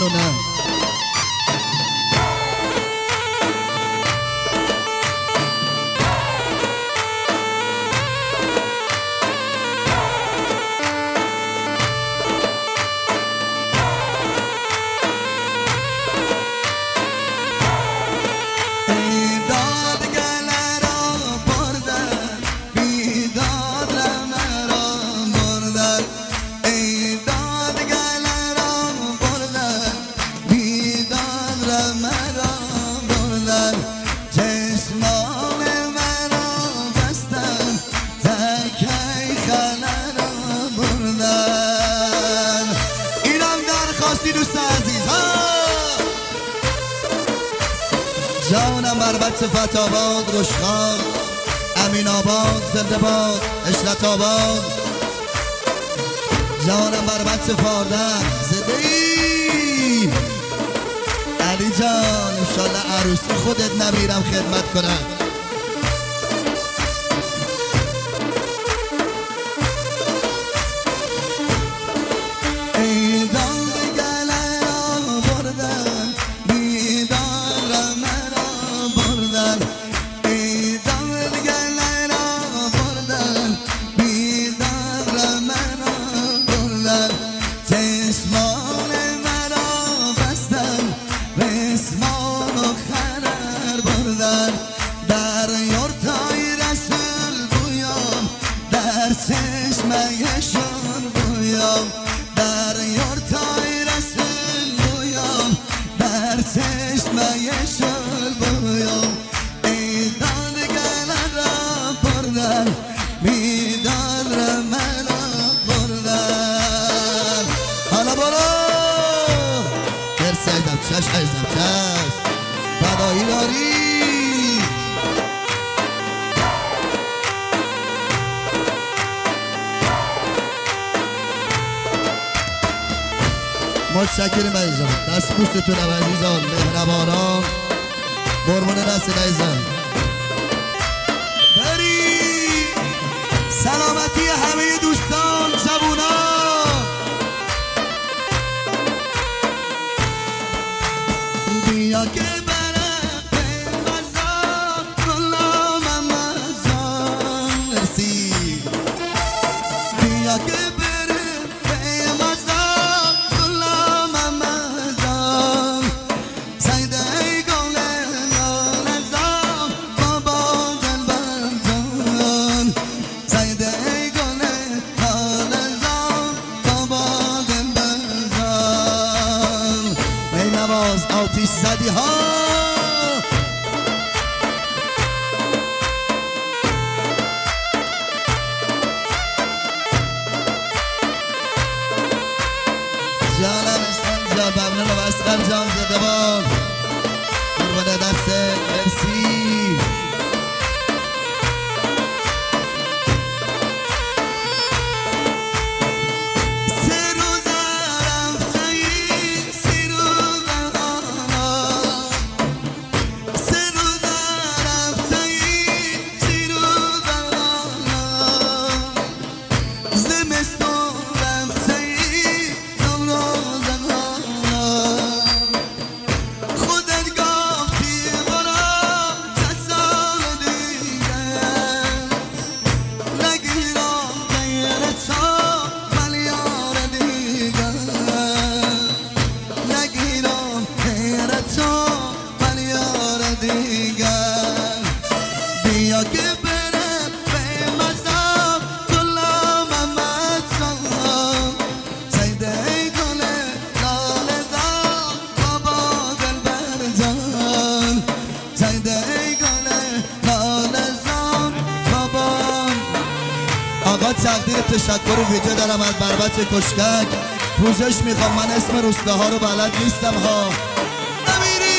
منو نه. دوست عزیز جانم بربط فتاباد، رشخان، امین آباد، زنده باد، اشرت آباد. جانم بربط فاردن، زده ای علی جان. انشالله عروسی خودت نمیرم خدمت کنم. چشمه‌شون بویام در یارتای رسول بویام، در چشمه‌شون بویام. ای دادگان را بردن، بیداد را منو بردن. حالا برو مرسی عزیزم، چشم عزیزم، چشم فدایی داری. متشکرم عزیزان، دست پوستتونم عزیزان، مهربانان، قربون دست عزیزان. بری سلامتی همه دوستان جوانان. بیا که برم به مزار غلام مزار، مرسی. بیا که آتیش زدی ها. جانم اسلام جان، ممنون و اسقر جان، زنده باد، قربان دسته، مرسی. بیا که برم به مزار غلام مزار، سیده گل لاله زار بابا دلبر جان، سیده گل لاله زار بابا. آقا تقدیر تشکر ویژه دارم از بربط کشکک. پوزش میخوام، من اسم روستاها رو بلد نیستم ها. نمیری